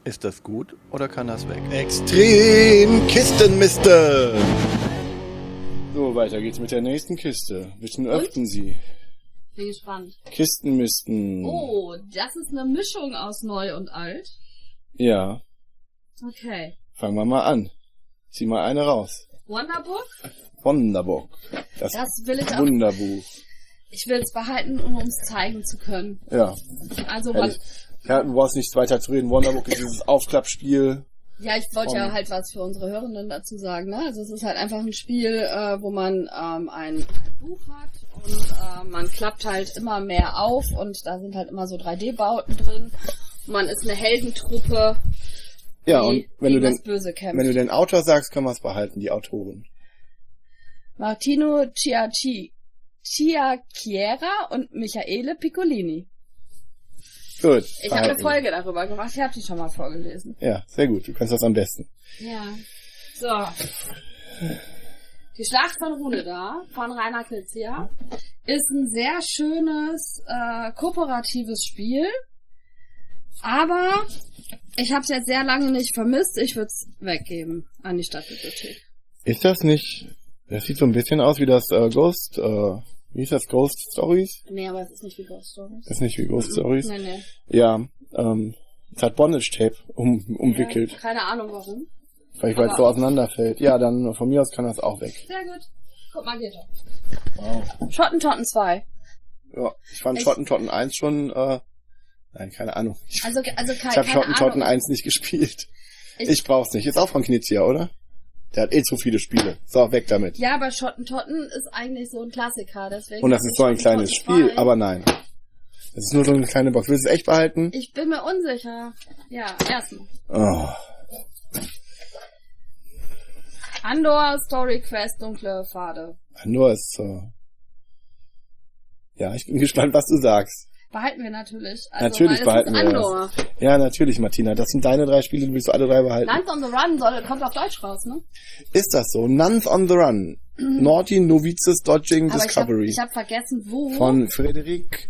Ist das gut oder kann das weg? Extrem Kistenmiste! So, weiter geht's mit der nächsten Kiste. Bitte öffnen Sie. Bin gespannt. Kistenmisten. Oh, das ist eine Mischung aus neu und alt. Ja, Okay. fangen wir mal an. Zieh mal eine raus. Wonderbook? Wonderbook. Das will ich auch. Wunderbuch. Ich will es behalten, um es zeigen zu können. Ja. Also, Ehrlich. Ja, du brauchst nichts weiter zu reden. Wonderbook ist dieses Aufklappspiel. ja, ich wollte ja halt was für unsere Hörenden dazu sagen, ne? Also es ist halt einfach ein Spiel, wo man ein Buch hat und man klappt halt immer mehr auf und da sind halt immer so 3D-Bauten drin. Und man ist eine Heldentruppe, Ja, die und wenn du gegen den, das Böse kämpft. wenn du den Autor sagst, können wir es behalten, die Autorin. Martino Chiacchiera und Michele Piccolini. Gut. Ich habe eine behalten. Folge darüber gemacht, ich habe die schon mal vorgelesen. Ja, sehr gut. Du kannst das am besten. Ja. So. Die Schlacht von Runeda von Rainer Knizia ist ein sehr schönes, kooperatives Spiel. Aber ich habe es jetzt sehr lange nicht vermisst. Ich würde es weggeben an die Stadtbibliothek. Ist das nicht... Das sieht so ein bisschen aus wie das Ghost... wie ist das? Ghost Stories? Nee, aber es ist nicht wie Ghost Stories. Das ist nicht wie Ghost Stories. Nee. Ja, es hat Bondage Tape umwickelt. Ja, keine Ahnung warum. Vielleicht weil es aber- so auseinanderfällt. Ja, dann von mir aus kann das auch weg. Sehr gut. Guck mal, geht doch. Wow. Schottentotten 2. Ja, ich fand Ich- Schottentotten 1 schon... nein, keine Ahnung. Ich Also habe keine Schottentotten Ahnung. 1 nicht gespielt. Ich- Ich brauch's nicht. Ist auch von Knizia, oder? Der hat zu viele Spiele. So, weg damit. Ja, aber Schottentotten ist eigentlich so ein Klassiker, deswegen. Und das ist so ein kleines Spiel, Schottentotten 2. aber nein. Das ist nur so eine kleine Box. Willst du es echt behalten? Ich bin mir unsicher. Ja, erstmal. Oh. Andor, Story Quest, dunkle Pfade. Nur ist... ja, ich bin gespannt, was du sagst. Behalten wir natürlich. Also, Natürlich weil behalten es ist wir das. Andor. Ja, natürlich, Martina. Das sind deine 3 Spiele, du willst alle 3 behalten. Lands on the Run kommt auf Deutsch raus, ne? Ist das so? Nuns on the Run. Naughty Novices Dodging Aber Discovery. ich hab vergessen, wo. Von Frédéric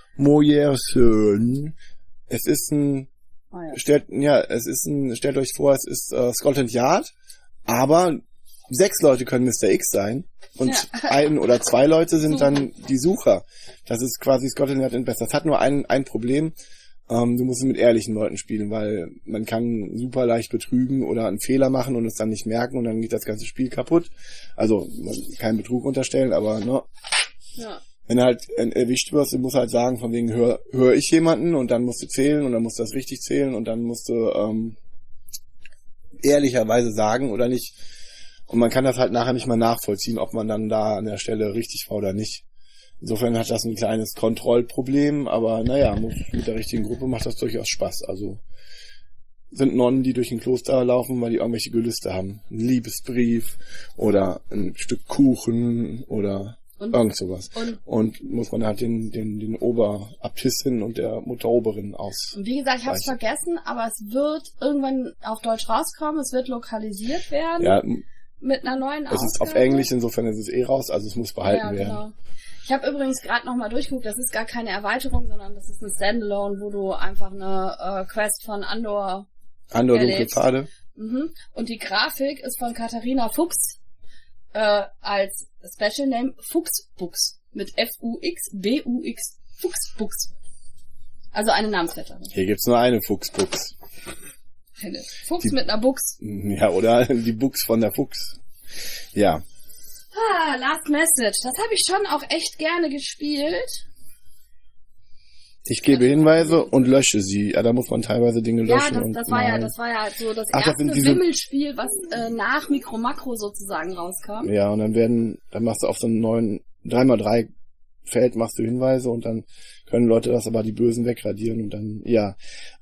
Moyerson. Es ist ein... Oh ja. stellt euch vor, es ist Scotland Yard, aber 6 Leute können Mr. X sein und Ja. 1 oder 2 Leute sind Sucher. dann die Sucher. Das ist quasi Scotland Yard in besser. Das hat nur ein Problem. Du musst es mit ehrlichen Leuten spielen, weil man kann super leicht betrügen oder einen Fehler machen und es dann nicht merken und dann geht das ganze Spiel kaputt. Also man kann keinen Betrug unterstellen, aber ne, Ja. wenn du halt erwischt wirst, du musst halt sagen, von wegen hör ich jemanden und dann musst du zählen und dann musst du das richtig zählen und dann musst du ehrlicherweise sagen oder nicht. Und man kann das halt nachher nicht mal nachvollziehen, ob man dann da an der Stelle richtig war oder nicht. Insofern hat das ein kleines Kontrollproblem, aber naja, mit der richtigen Gruppe macht das durchaus Spaß. Also sind Nonnen, die durch ein Kloster laufen, weil die irgendwelche Gelüste haben. Ein Liebesbrief oder ein Stück Kuchen oder Und- irgend sowas. und- Und muss man halt den Oberabtissin und der Mutteroberin aus. Und wie gesagt, ich hab's Weiche. vergessen, aber es wird irgendwann auf Deutsch rauskommen. Es wird lokalisiert werden. Ja, Mit einer neuen es ist auf Ausgabe. Englisch, insofern ist es raus, also es muss behalten werden. Genau. Ich habe übrigens gerade nochmal durchgeguckt, das ist gar keine Erweiterung, sondern das ist ein Standalone, wo du einfach eine Quest von Andor Andor dunkle erlebst. Pfade. Mhm. Und die Grafik ist von Katharina Fuchs als Special Name Fuchsbux mit Fuxbux. Fuchsbux. Also eine Namensvetterin. Hier gibt's nur eine Fuchsbuchs. Eine Fuchs Die- mit einer Buchs. Ja, oder die Buchs von der Fuchs. Ja. Ah, Last Message. Das habe ich schon auch echt gerne gespielt. Ich gebe Hinweise und lösche sie. Ja, da muss man teilweise Dinge Ja, löschen. das und war ja malen. so das Ach, das erste sind diese- Wimmelspiel, was nach Micro Macro sozusagen rauskam. Ja, und dann machst du auf so einem neuen 3x3 Feld machst du Hinweise und dann können Leute das aber die Bösen wegradieren und dann, ja.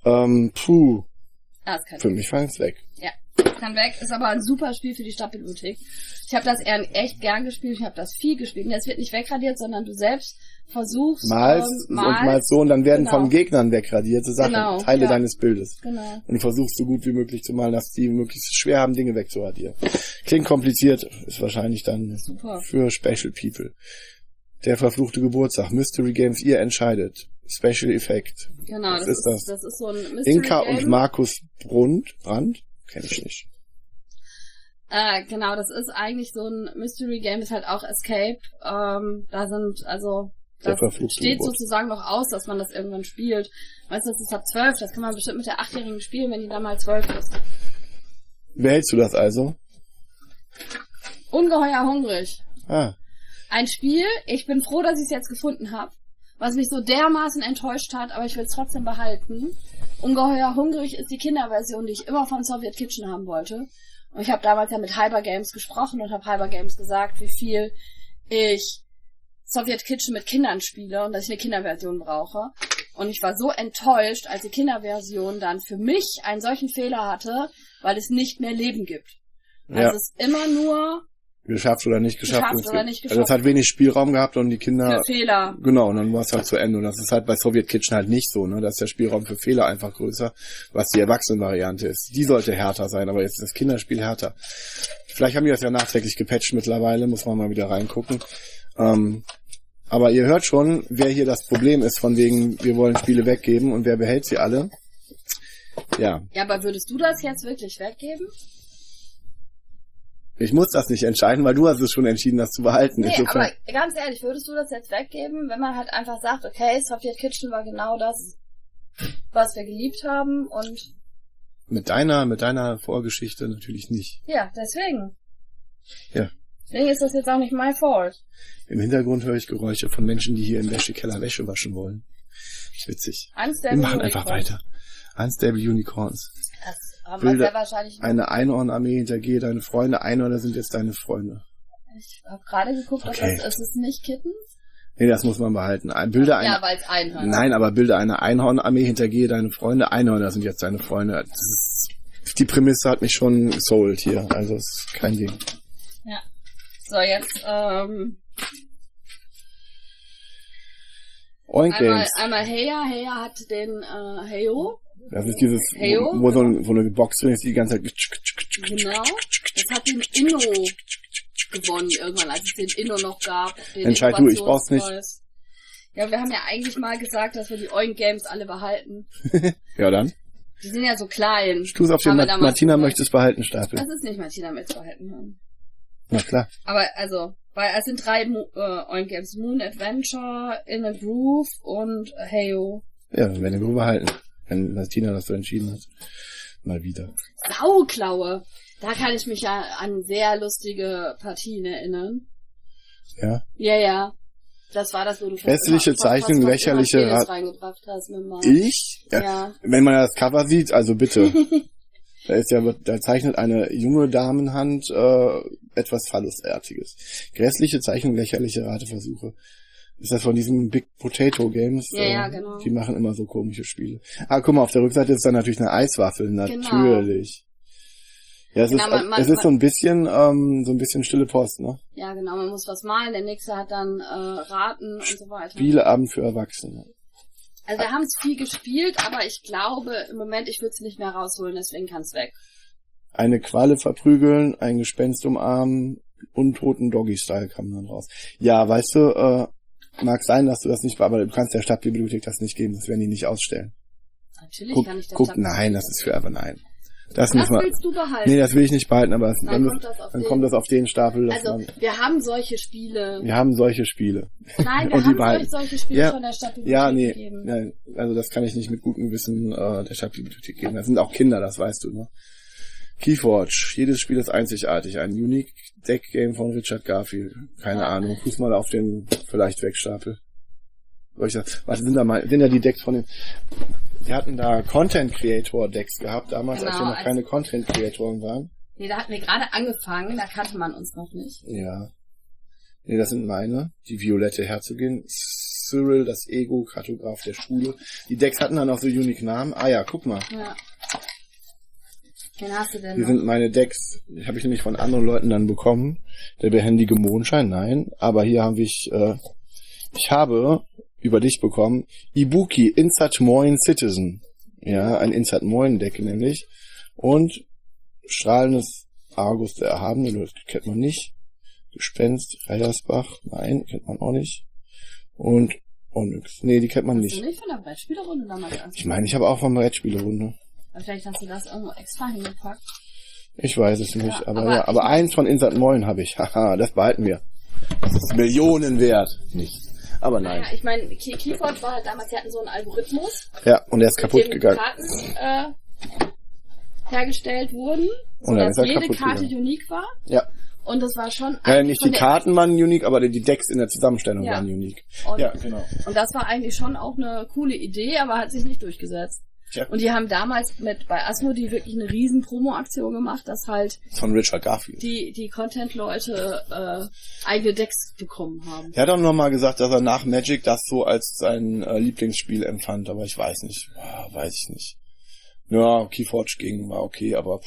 Ah, ist kein Für mich fang's weg. Ja, kann weg. Ist aber ein super Spiel für die Stadtbibliothek. Ich habe das echt gern gespielt. Ich habe das viel gespielt. Und jetzt wird nicht wegradiert, sondern du selbst versuchst Malst und malst so und dann werden Genau. von Gegnern wegradierte Sachen, Genau, Teile ja. deines Bildes. Genau. Und du versuchst so gut wie möglich zu malen, dass die möglichst schwer haben, Dinge wegzuradieren. Klingt kompliziert, ist wahrscheinlich dann Super. für Special People. Der verfluchte Geburtstag, Mystery Games, ihr entscheidet. Special Effect. Genau, Was ist das? Das ist so ein Mystery Inka Game. und Markus Brandt? Kenn ich nicht. Genau, das ist eigentlich so ein Mystery Game, ist halt auch Escape. Da sind, also, Der das verfluchte steht Geburt. sozusagen noch aus, dass man das irgendwann spielt. Weißt du, das ist ab 12, das kann man bestimmt mit der 8-Jährigen spielen, wenn die dann mal 12 ist. Behältst du das also? Ungeheuer hungrig. Ah, Ein Spiel, ich bin froh, dass ich es jetzt gefunden habe, was mich so dermaßen enttäuscht hat, aber ich will es trotzdem behalten. Ungeheuer hungrig ist die Kinderversion, die ich immer von Soviet Kitchen haben wollte. Und ich habe damals ja mit Hyper Games gesprochen und habe Hyper Games gesagt, wie viel ich Soviet Kitchen mit Kindern spiele und dass ich eine Kinderversion brauche. Und ich war so enttäuscht, als die Kinderversion dann für mich einen solchen Fehler hatte, weil es nicht mehr Leben gibt. Also ja. es ist immer nur Geschafft oder nicht geschafft. Geschafft oder nicht Also es hat wenig Spielraum gehabt und die Kinder... für Fehler. Genau, und dann war es halt zu Ende. Und das ist halt bei Soviet Kitchen halt nicht so, ne? Da ist der Spielraum für Fehler einfach größer, was die Erwachsenenvariante ist. Die sollte härter sein, aber jetzt ist das Kinderspiel härter. Vielleicht haben die das ja nachträglich gepatcht mittlerweile, muss man mal wieder reingucken. Aber ihr hört schon, wer hier das Problem ist, von wegen, wir wollen Spiele weggeben und wer behält sie alle. Ja. Ja, aber würdest du das jetzt wirklich weggeben? Ich muss das nicht entscheiden, weil du hast es schon entschieden, das zu behalten. Nee, Insofern, aber ganz ehrlich, würdest du das jetzt weggeben, wenn man halt einfach sagt, okay, Soviet Kitchen war genau das, was wir geliebt haben und mit deiner Vorgeschichte natürlich nicht. ja, deswegen. Ja. Deswegen ist das jetzt auch nicht my fault. Im Hintergrund höre ich Geräusche von Menschen, die hier im Wäschekeller Wäsche waschen wollen. Witzig. Wir machen einfach weiter. Unstable Unicorns. Das haben Bilder- wir sehr wahrscheinlich. Eine Einhornarmee hintergehe deine Freunde. Einhörner sind jetzt deine Freunde. Ich habe gerade geguckt, ob Okay. das ist. Es nicht Kittens? Nee, das muss man behalten. Bilder Ja, einer, weil es Einhörner. nein, aber Bilder einer Einhornarmee hintergehe deine Freunde. Einhörner sind jetzt deine Freunde. Das ist, die Prämisse hat mich schon sold hier. Also ist kein Ding. Ja. So, jetzt Oink Games. einmal Heya. Heya hat den Heyo. Das ist dieses, Heyo? wo so eine Box drin ist, die die ganze Zeit... Genau. Das hat den Inno gewonnen irgendwann, als es den Inno noch gab. Den Entscheid du, ich brauch's nicht. Innovationspreis. Ja, wir haben ja eigentlich mal gesagt, dass wir die Oink Games alle behalten. Ja, dann. Die sind ja so klein. Tu es auf den Haben wir damals Martina gesagt. möchte es behalten Stapel. Das ist nicht Martina mitzuhalten haben. Na klar. Aber also, weil es sind 3 Oink Games. Moon Adventure, In a Groove und Heyo. Ja, dann werden wir behalten. Wenn Martina das so entschieden hat. Mal wieder. Sauklaue. Da kann ich mich ja an sehr lustige Partien erinnern. Ja. Ja, ja. Das war das, wo du Hässliche Zeichnung, lächerliche Rat Rat. reingebracht hast mit Mann. Ich? Ja. Wenn man das Cover sieht, also bitte. Da zeichnet eine junge Damenhand etwas Phallusartiges. Grässliche Zeichnung, lächerliche Rateversuche. Ist das von diesen Big Potato Games? Ja, ja, genau. Die machen immer so komische Spiele. Ah, guck mal, auf der Rückseite ist dann natürlich eine Eiswaffel. Natürlich. Ja, es Genau, ist, es ist so ein bisschen stille Post, ne? Ja, genau, man muss was malen, der nächste hat dann Raten und so weiter. Spieleabend für Erwachsene. Also wir haben es viel gespielt, aber ich glaube, im Moment, ich würde es nicht mehr rausholen, deswegen kann es weg. Eine Qualle verprügeln, ein Gespenst umarmen, untoten Doggy-Style kam dann raus. Ja, weißt du, mag sein, dass du das nicht, aber du kannst der Stadtbibliothek das nicht geben, das werden die nicht ausstellen. Natürlich kann ich das Nein, das ist für aber nein. Das Das willst du behalten. Nee, das will ich nicht behalten, aber Dann dann kommt das auf den Stapel. Dass Also, wir haben solche Spiele. wir haben solche Spiele. Nein, und die wir haben behalten. solche Spiele Ja. von der Stadtbibliothek Ja, nee, gegeben. nein, also das kann ich nicht mit gutem Gewissen der Stadtbibliothek geben. Das sind auch Kinder, das weißt du, ne? Keyforge, jedes Spiel ist einzigartig. Ein Unique Deck Game von Richard Garfield. Keine Ahnung. Fuß mal auf den vielleicht Wegstapel. Was sind ja die Decks von den... Die hatten da Content Creator Decks gehabt, damals, als wir noch keine Content Creatoren waren. Nee, da hatten wir gerade angefangen, da kannte man uns noch nicht. Ja. Nee, das sind meine. Die violette Herzogin, Cyril, das Ego, Kartograf der Schule. Die Decks hatten dann auch so unique Namen. Ah ja, guck mal. Ja. Wen hast du denn Die noch? sind meine Decks. Die habe ich nämlich von anderen Leuten dann bekommen. Der behändige Mondschein, nein. Aber hier habe ich habe über dich bekommen Ibuki Insat Moin Citizen. Ja, ein Insat Moin Deck nämlich. Und strahlendes Argus der Erhabene, das kennt man nicht. Gespenst, Feiersbach, nein, kennt man auch nicht. Und Onyx. Nee, die kennt man Hast nicht. du nicht von der Brettspielerunde damals Ich meine, ich habe auch von Brettspielerunde. Vielleicht hast du das irgendwo extra hingepackt. Ich weiß es nicht, Ja, aber eins von Insert Moin habe ich. Haha, das behalten wir. Das ist Millionen wert. Nicht. Aber nein. Naja, ich meine, Keyforge war halt damals, die hatten so einen Algorithmus, Ja, und der ist kaputt mit dem gegangen. Karten hergestellt wurden, Und dann sodass ist er jede kaputt Karte gegangen. unique war. Ja. Und das war schon Nicht von die der- Karten waren unique, aber die Decks in der Zusammenstellung Ja. waren unique. Und, Ja, genau. und das war eigentlich schon auch eine coole Idee, aber hat sich nicht durchgesetzt. Tja. Und die haben damals bei Asmodee wirklich eine riesen Promo-Aktion gemacht, dass halt Von Richard Garfield. die Content-Leute eigene Decks bekommen haben. Er hat auch nochmal gesagt, dass er nach Magic das so als sein Lieblingsspiel empfand, aber ich weiß nicht. Weiß ich nicht. Ja, Keyforge war okay, aber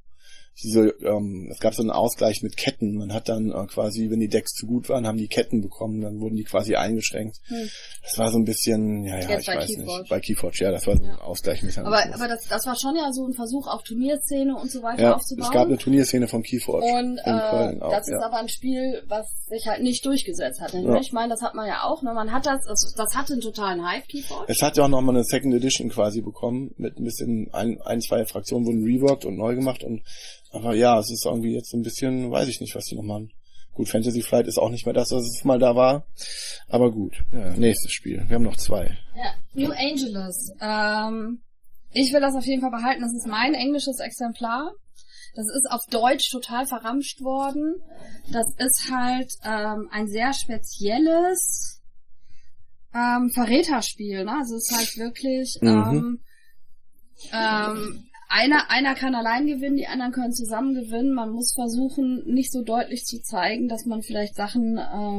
es gab so einen Ausgleich mit Ketten. Man hat dann quasi, wenn die Decks zu gut waren, haben die Ketten bekommen, dann wurden die quasi eingeschränkt. Das war so ein bisschen, Jetzt ich bei weiß Keyforge. nicht. Bei Keyforge, ja, das war so ein Ausgleichmechanismus. Aber das war schon ja so ein Versuch, auch Turnierszene und so weiter ja, aufzubauen. es gab eine Turnierszene von Keyforge. Und in Köln auch, das ist aber ein Spiel, was sich halt nicht durchgesetzt hat. Ja. Ich meine, das hat man ja auch. Ne? Man hat das hatte einen totalen Hype, Keyforge. Es hat ja auch nochmal eine Second Edition quasi bekommen, mit ein bisschen, zwei Fraktionen wurden reworked und neu gemacht aber ja, es ist irgendwie jetzt so ein bisschen, weiß ich nicht, was die noch machen. Gut, Fantasy Flight ist auch nicht mehr das, was es mal da war. Aber gut. Ja, nächstes Spiel. Wir haben noch 2. Ja, New Angeles. Ich will das auf jeden Fall behalten. Das ist mein englisches Exemplar. Das ist auf Deutsch total verramscht worden. Das ist halt ein sehr spezielles Verräterspiel. Ne? Also es ist halt wirklich einer kann allein gewinnen, die anderen können zusammen gewinnen. Man muss versuchen, nicht so deutlich zu zeigen, dass man vielleicht Sachen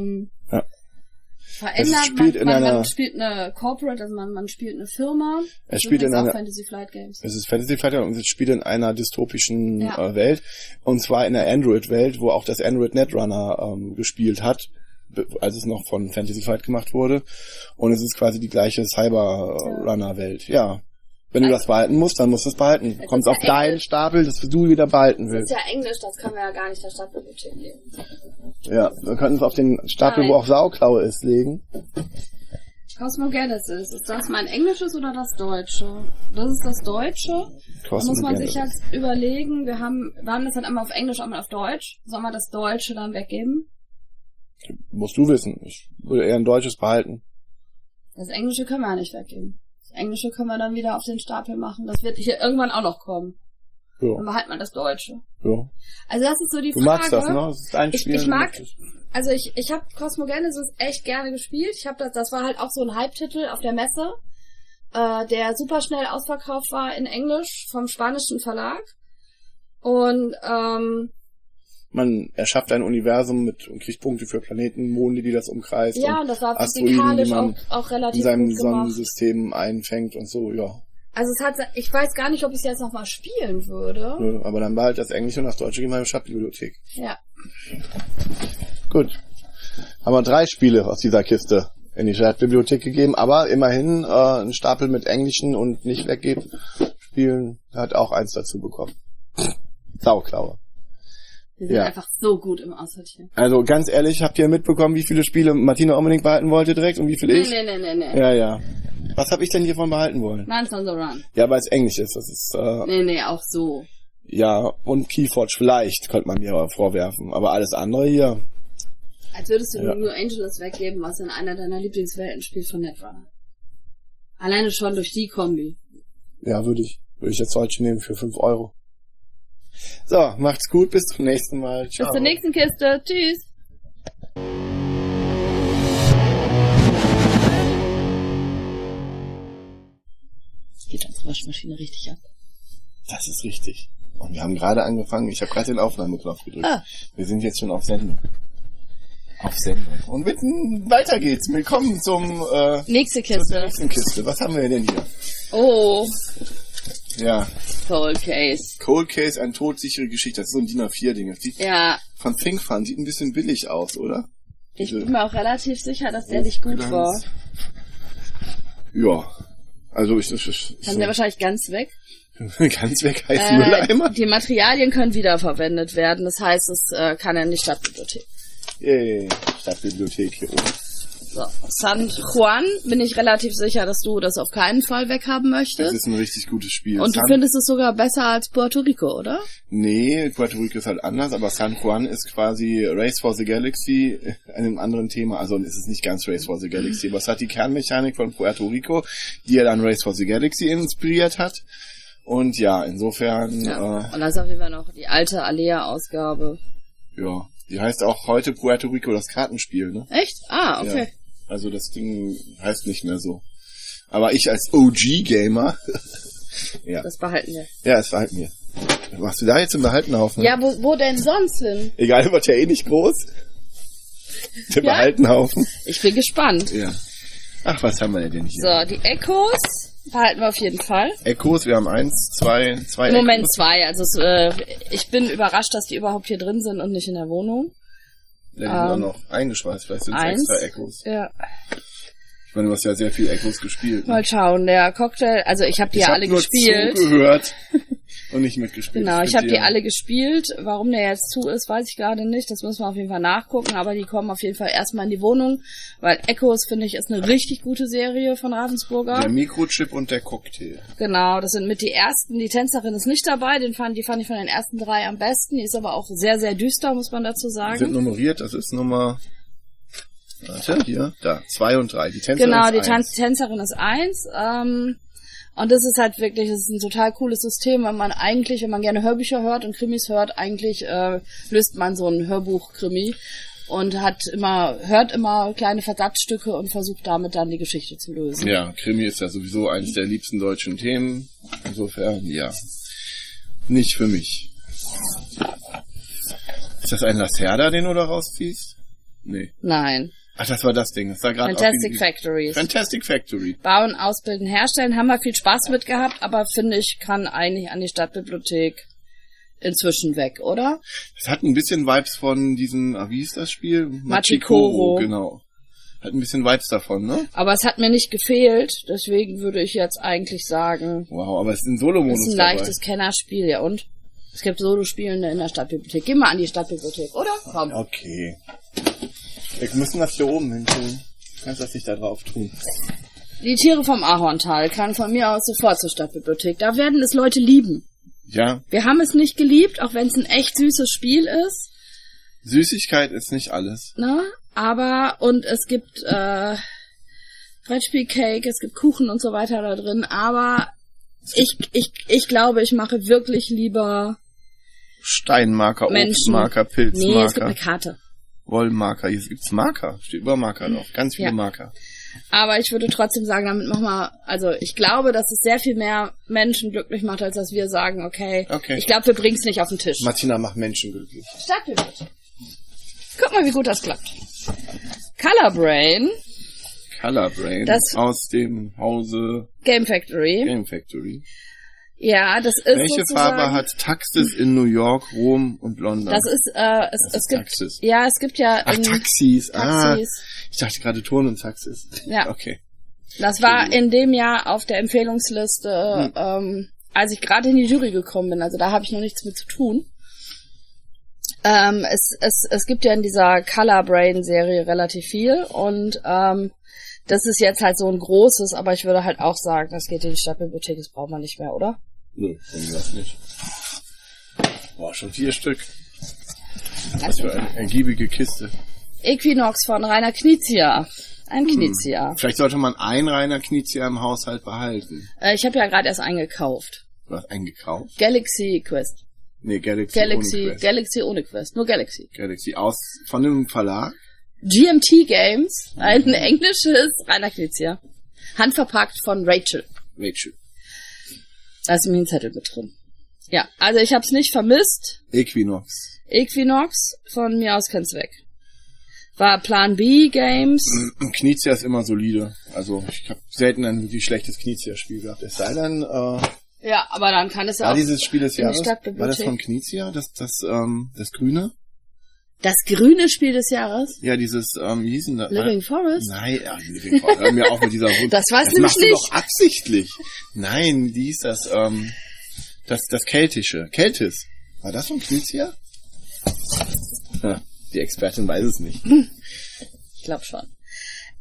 verändert. Man spielt eine Corporate, also man spielt eine Firma. Es spielt in einer Fantasy Flight Games. Es ist Fantasy Flight und es spielt in einer dystopischen Welt. Und zwar in der Android-Welt, wo auch das Android Netrunner gespielt hat, als es noch von Fantasy Flight gemacht wurde. Und es ist quasi die gleiche Cyber-Runner-Welt. Ja. Wenn du das behalten musst, dann musst du es behalten. Du kommst auf deinen Stapel, das du wieder behalten willst. Das ist ja Englisch, das können wir ja gar nicht der Stadtbibliothek geben. Ja, wir könnten es auf den Stapel, wo auch Sauklaue ist, legen. Cosmogenesis, ist das mein Englisches oder das Deutsche? Das ist das Deutsche. Da muss man sich jetzt überlegen, wir haben das dann einmal auf Englisch, einmal auf Deutsch. Soll man das Deutsche dann weggeben? Musst du wissen. Ich würde eher ein deutsches behalten. Das Englische können wir ja nicht weggeben. Das Englische können wir dann wieder auf den Stapel machen. Das wird hier irgendwann auch noch kommen. Ja. Dann behalten wir das Deutsche. Ja. Also das ist so die Frage. Du magst das, ne? Das ist dein Spiel. Ich mag, also ich habe Cosmogenesis echt gerne gespielt. Ich habe das war halt auch so ein Hype-Titel auf der Messe, der super schnell ausverkauft war in Englisch vom spanischen Verlag. Und man erschafft ein Universum und kriegt Punkte für Planeten, Monde, die das umkreist. ja, und das war Asteroiden, physikalisch die man auch relativ in seinem gut gemacht. Sonnensystem einfängt und so, ja. Also ich weiß gar nicht, ob ich es jetzt nochmal spielen würde. Nö, aber dann behalt das Englische und das Deutsche gehen wir in die Stadtbibliothek. Ja. Gut. Haben wir 3 Spiele aus dieser Kiste in die Stadtbibliothek gegeben, aber immerhin ein Stapel mit englischen und nicht weggeben Spielen hat auch eins dazu bekommen. Sauklaue. Wir sind einfach so gut im Aussortieren. Also ganz ehrlich, habt ihr mitbekommen, wie viele Spiele Martina unbedingt behalten wollte direkt und wie viel ich? Nee. Ja. Was habe ich denn hiervon behalten wollen? Knights on the Run. Ja, weil es Englisch ist. Das ist Nee, auch so. ja, und Keyforge vielleicht, könnte man mir vorwerfen. Aber alles andere hier. Als würdest du New Angeles weggeben, was in einer deiner Lieblingswelten spielt von Netrunner. Alleine schon durch die Kombi. Ja, würde ich jetzt heute nehmen für 5 Euro. So, macht's gut, bis zum nächsten Mal. Ciao. Bis zur nächsten Kiste. Tschüss. Das geht als Waschmaschine richtig ab. Das ist richtig. Und wir haben gerade angefangen. Ich habe gerade den Aufnahmeknopf gedrückt. Ah. Wir sind jetzt schon auf Sendung. Und weiter geht's. Willkommen zum Nächste zur Kiste. nächsten Kiste. Was haben wir denn hier? Oh, Ja, Cold Case. Cold Case, eine todsichere Geschichte. Das ist so ein DIN A4-Ding. Das sieht Ja, von Think Fun sieht ein bisschen billig aus, oder? ich bin mir auch relativ sicher, dass der nicht gut war. Ja. Also Haben wir wahrscheinlich ganz weg. ganz weg heißt Mülleimer. Die Materialien können wiederverwendet werden. Das heißt, es kann in die Stadtbibliothek. Yay, Stadtbibliothek hier oben. So, San Juan bin ich relativ sicher, dass du das auf keinen Fall weghaben möchtest. Das ist ein richtig gutes Spiel. Und du findest es sogar besser als Puerto Rico, oder? Nee, Puerto Rico ist halt anders, aber San Juan ist quasi Race for the Galaxy in einem anderen Thema. Also es ist nicht ganz Race for the Galaxy, aber es hat die Kernmechanik von Puerto Rico, die ja dann Race for the Galaxy inspiriert hat. Und ja, insofern... Ja. Und dann ist auf jeden Fall noch die alte Alea-Ausgabe. Ja, die heißt auch heute Puerto Rico das Kartenspiel, ne? Echt? Ah, okay. Ja. Also das Ding heißt nicht mehr so. Aber ich als OG-Gamer... ja. Das behalten wir. Ja, das behalten wir. Was machst du da jetzt im Behaltenhaufen? Ja, wo denn sonst hin? Egal, wird ja eh nicht groß. Der Behaltenhaufen. Ich bin gespannt. Ja. Ach, was haben wir denn hier? So, die Echos behalten wir auf jeden Fall. Echos, wir haben zwei Im Moment Echos. 2. Also ich bin überrascht, dass die überhaupt hier drin sind und nicht in der Wohnung. Da liegen auch noch eingeschweißt, vielleicht sind es extra Echos. Ja. Ich meine, du hast ja sehr viel Echos gespielt. Ne? Mal schauen, der Cocktail, also ich habe die ja alle gespielt. Ich habe zugehört und nicht mitgespielt. Genau, ich habe die alle gespielt. Warum der jetzt zu ist, weiß ich gerade nicht. Das müssen wir auf jeden Fall nachgucken. Aber die kommen auf jeden Fall erstmal in die Wohnung. Weil Echos, finde ich, ist eine richtig gute Serie von Ravensburger. Der Mikrochip und der Cocktail. Genau, das sind mit die ersten. Die Tänzerin ist nicht dabei. Die fand ich von den ersten 3 am besten. Die ist aber auch sehr, sehr düster, muss man dazu sagen. Die sind nummeriert. Das ist Nummer... Warte, hier, da, 2 und 3. Die Tänzerin genau, ist die 1. Tänzerin ist 1. Und das ist halt wirklich, das ist ein total cooles System, wenn man gerne Hörbücher hört und Krimis hört, eigentlich löst man so ein Hörbuch-Krimi und hört immer kleine Versatzstücke und versucht damit dann die Geschichte zu lösen. Ja, Krimi ist ja sowieso eines der liebsten deutschen Themen. Insofern, ja, nicht für mich. Ist das ein Lacerda, den du da rausziehst? Nee. Nein. Ach, das war das Ding. Das sah gerade Fantastic Factories. Fantastic Factory. Bauen, ausbilden, herstellen, haben wir viel Spaß mit gehabt, aber finde ich, kann eigentlich an die Stadtbibliothek inzwischen weg, oder? Das hat ein bisschen Vibes von diesem, wie hieß das Spiel? Machikoro. Genau. Hat ein bisschen Vibes davon, ne? Aber es hat mir nicht gefehlt, deswegen würde ich jetzt eigentlich sagen... Wow, aber es ist ein Solo-Modus dabei. Es ist ein leichtes Kennerspiel, ja und? Es gibt Solospielende in der Stadtbibliothek. Geh mal an die Stadtbibliothek, oder? Komm. Okay. Wir müssen das hier oben hin tun. Du kannst das nicht da drauf tun. Die Tiere vom Ahorntal kann von mir aus sofort zur Stadtbibliothek. Da werden es Leute lieben. Ja. Wir haben es nicht geliebt, auch wenn es ein echt süßes Spiel ist. Süßigkeit ist nicht alles. Na, aber, und es gibt Brettspielcake, es gibt Kuchen und so weiter da drin, aber ich glaube, ich mache wirklich lieber Steinmarker, Menschen. Obstmarker, Pilzmarker. Nee, es gibt eine Karte. Wollmarker, hier gibt's Marker, steht über Marker drauf, ganz viele Marker. Aber ich würde trotzdem sagen, damit machen wir, also ich glaube, dass es sehr viel mehr Menschen glücklich macht, als dass wir sagen, okay. Ich glaube, wir bringen es nicht auf den Tisch. Martina macht Menschen glücklich. Stadtbibliothek. Guck mal, wie gut das klappt. Colorbrain. Das aus dem Hause Game Factory. Ja, das ist Welche Farbe hat Taxis in New York, Rom und London? Das ist, es gibt, Taxis. Ja, es gibt ja... Ach, Taxis. Ich dachte gerade Turn und Taxis. Ja. Okay. Das war in dem Jahr auf der Empfehlungsliste, als ich gerade in die Jury gekommen bin. Also da habe ich noch nichts mit zu tun. Es gibt ja in dieser Colorbrain-Serie relativ viel und das ist jetzt halt so ein großes, aber ich würde halt auch sagen, das geht in die Stadtbibliothek, das braucht man nicht mehr, oder? Nö, das nicht. Boah, schon 4 Stück. Was für eine ergiebige Kiste. Equinox von Rainer Knizia. Ein Knizia. Vielleicht sollte man einen Rainer Knizia im Haushalt behalten. Ich habe ja gerade erst eingekauft. Du hast einen gekauft? Galaxy Quest. Nee, Galaxy ohne Quest. Galaxy ohne Quest, nur Galaxy. Galaxy von dem Verlag? GMT Games, ein englisches Rainer Knizia. Handverpackt von Rachel. Da ist nämlich ein Zettel mit drin. Ja, also ich hab's nicht vermisst. Equinox, von mir aus kann's weg. War Plan B Games. Knizia ist immer solide. Also ich habe selten ein wirklich schlechtes Knizia-Spiel gehabt. Es sei denn, ja, aber dann kann es ja auch dieses Spiel des Jahres, war das von Knizia, das Grüne? Das grüne Spiel des Jahres? Ja, dieses, wie hieß denn das? Living Forest? Nein, Living Forest. Hör mir auf mit dieser Wunsch. Das war's nämlich nicht. Das machst du doch absichtlich. Nein, wie hieß das, das Keltische. Keltis. War das von Knizia? Ja, die Expertin weiß es nicht. Ich glaube schon.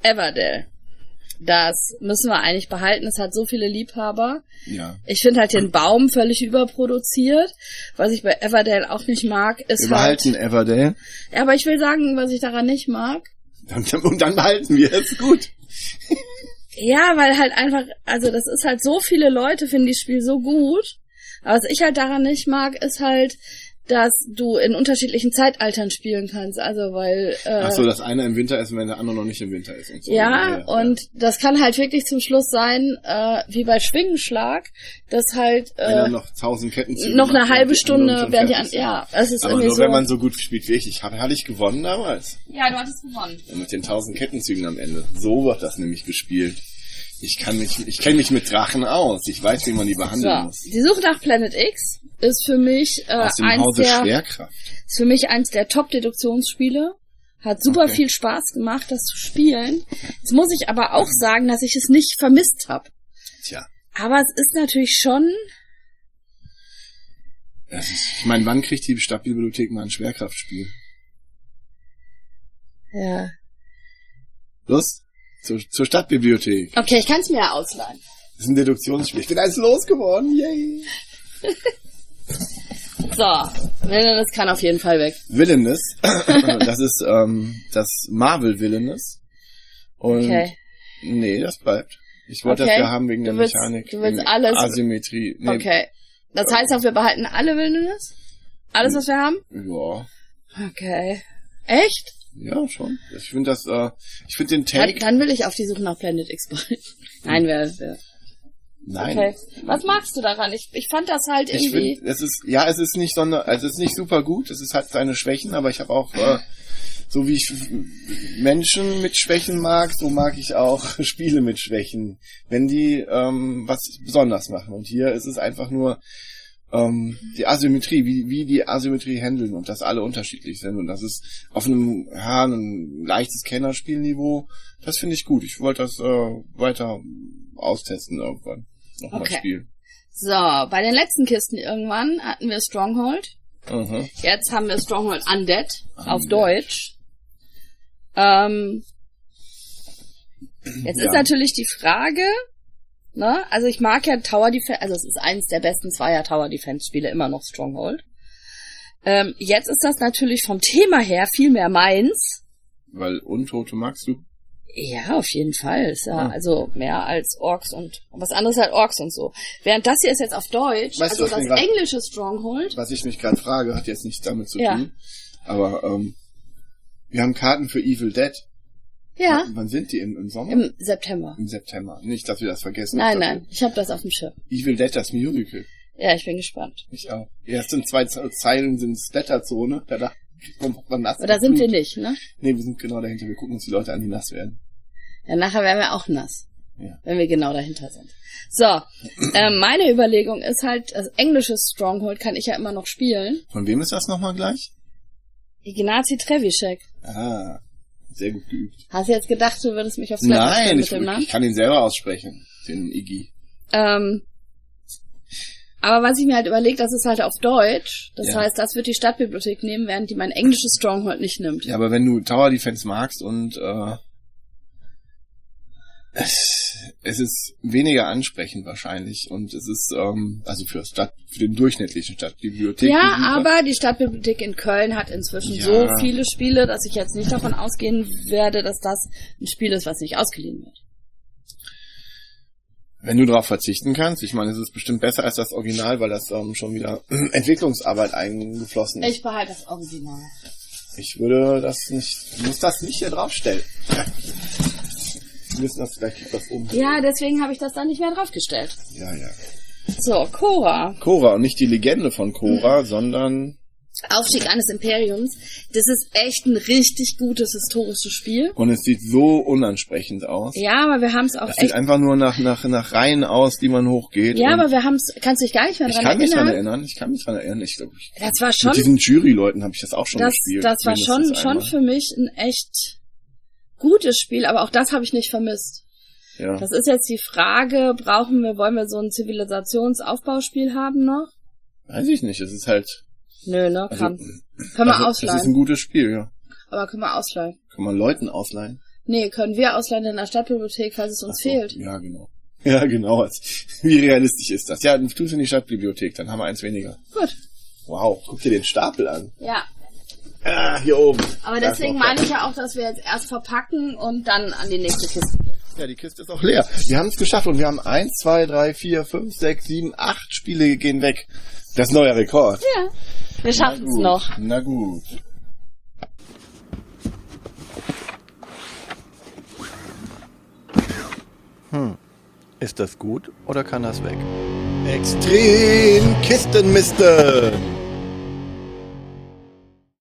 Everdell. Das müssen wir eigentlich behalten. Es hat so viele Liebhaber. Ja. Ich finde halt den Baum völlig überproduziert. Was ich bei Everdell auch nicht mag, ist Wir behalten Everdell. Ja, aber ich will sagen, was ich daran nicht mag. Und dann behalten wir es. Gut. Ja, weil halt einfach, also das ist halt so viele Leute finden das Spiel so gut. Aber was ich halt daran nicht mag, ist halt, dass du in unterschiedlichen Zeitaltern spielen kannst. Also weil Ach so, dass einer im Winter ist und wenn der andere noch nicht im Winter ist. Und so. Ja, und das kann halt wirklich zum Schluss sein, wie bei Schwingenschlag, dass halt einer noch 1000 Kettenzüge noch eine macht, halbe die Stunde anderen schon werden die fertig sind. ja, es ist aber irgendwie nur so. wenn man so gut spielt wie ich. Hatte ich gewonnen damals. Ja, du hattest gewonnen. Ja, mit den 1000 Kettenzügen am Ende. So wird das nämlich gespielt. Ich kenne mich mit Drachen aus. Ich weiß, wie man die behandeln muss. Die Suche nach Planet X ist für mich Aus dem Hause Schwerkraft. ist für mich eins der Top-Deduktionsspiele. Hat super viel Spaß gemacht, das zu spielen. Jetzt muss ich aber auch sagen, dass ich es nicht vermisst habe. Tja. Aber es ist natürlich schon... Ich meine, wann kriegt die Stadtbibliothek mal ein Schwerkraftspiel? Ja. Los? Zur Stadtbibliothek. Okay, ich kann es mir ja ausleihen. Das ist ein Deduktionsspiel. Ich bin eins losgeworden. Yay. So, Villainous kann auf jeden Fall weg. Villainous. Das ist das Marvel Villainous. Und Okay. Nee, das bleibt. Ich wollte das ja haben wegen der Mechanik. Du willst wegen alles... Asymmetrie. Nee. Okay. Das heißt auch, wir behalten alle Villainous? Alles, was wir haben? Ja. Okay. Echt? Ja, schon. Ich finde das, ich finde den Take... Dann will ich auf die Suche nach Planet X behalten. Nein, wer. Nein. Okay. Was magst du daran? Ich fand das halt irgendwie... Ich finde, es ist nicht super gut, es ist halt seine Schwächen, aber ich habe auch, so wie ich Menschen mit Schwächen mag, so mag ich auch Spiele mit Schwächen, wenn die was besonders machen. Und hier ist es einfach nur die Asymmetrie, wie die Asymmetrie handeln und dass alle unterschiedlich sind. Und das ist auf einem leichtes Kennerspielniveau, das finde ich gut. Ich wollte das weiter austesten irgendwann. Nochmal spielen. So, bei den letzten Kisten irgendwann hatten wir Stronghold. Mhm. Jetzt haben wir Stronghold Undead. Auf Deutsch. Jetzt ist natürlich die Frage, ne? Also ich mag ja Tower Defense, also es ist eins der besten Zweier Tower Defense Spiele, immer noch Stronghold. Jetzt ist das natürlich vom Thema her viel mehr meins. Weil Untote magst du? Ja, auf jeden Fall. Ist ja also mehr als Orks und was anderes halt Orks und so. Während das hier ist jetzt auf Deutsch, weißt also du, das englische Stronghold. Was ich mich gerade frage, hat jetzt nichts damit zu tun. Aber wir haben Karten für Evil Dead. Ja. Wann sind die? Im Sommer? Im September. Im September. Nicht, dass wir das vergessen. Nein, ich habe das auf dem Schirm. Evil Dead, das Musical. Ja, ich bin gespannt. Ich auch. Die ersten 2 Zeilen sind Splatter-Zone. Da kommt man nass. Aber da sind wir nicht, ne? Nee, wir sind genau dahinter. Wir gucken uns die Leute an, die nass werden. Ja, nachher werden wir auch nass. Ja. Wenn wir genau dahinter sind. So, meine Überlegung ist halt, das englische Stronghold kann ich ja immer noch spielen. Von wem ist das nochmal gleich? Ignacy Trzewiczek. Ah, sehr gut geübt. Hast du jetzt gedacht, du würdest mich aufs Level stellen Nein, mit dem Namen? ich kann ihn selber aussprechen, den Iggy. Aber was ich mir halt überlegt, das ist halt auf Deutsch. Das heißt, das wird die Stadtbibliothek nehmen, während die mein englisches Stronghold nicht nimmt. Ja, aber wenn du Tower Defense magst und es ist weniger ansprechend wahrscheinlich und es ist also für den durchschnittlichen Stadtbibliothek. Ja, aber die Stadtbibliothek in Köln hat inzwischen so viele Spiele, dass ich jetzt nicht davon ausgehen werde, dass das ein Spiel ist, was nicht ausgeliehen wird. Wenn du darauf verzichten kannst, ich meine, es ist bestimmt besser als das Original, weil das schon wieder Entwicklungsarbeit eingeflossen ist. Ich behalte das Original. Ich würde das nicht, muss das nicht hier draufstellen. Wir müssen das vielleicht was um. Ja, deswegen habe ich das dann nicht mehr draufgestellt. Ja, ja. So, Cora. Cora und nicht die Legende von Cora, sondern Aufstieg eines Imperiums. Das ist echt ein richtig gutes historisches Spiel. und es sieht so unansprechend aus. Ja, aber wir haben es auch Das sieht einfach nur nach Reihen aus, die man hochgeht. Ja, und aber wir haben es, kannst du dich gar nicht mehr ich dran kann mich dran erinnern? erinnern. Ich glaube, Das war schon, mit diesen Jury-Leuten habe ich das auch schon gespielt. das war mindestens schon einmal. für mich ein echt gutes Spiel, aber auch das habe ich nicht vermisst. Ja. Das ist jetzt die Frage, wollen wir so ein Zivilisationsaufbauspiel haben noch? Weiß ich nicht, es ist halt... Nö, ne, Also, können wir das ist ein ausleihen. gutes Spiel, ja. Aber können wir ausleihen. Kann man Leuten ausleihen. Nee, können wir ausleihen in der Stadtbibliothek, falls es uns fehlt. Ja, genau. Ja, genau. Wie realistisch ist das? Ja, tu es in die Stadtbibliothek, dann haben wir eins weniger. Gut. Wow, guck dir den Stapel an. Ja. Ah, hier oben. Aber deswegen meine ich ja auch, dass wir jetzt erst verpacken und dann an die nächste Kiste gehen. Ja, die Kiste ist auch leer. Wir haben es geschafft und wir haben 1, 2, 3, 4, 5, 6, 7, 8 Spiele gehen weg. Das ist neuer Rekord. Ja. Wir schaffen es noch. Na gut. Ist das gut oder kann das weg? Extrem Kistenmisten.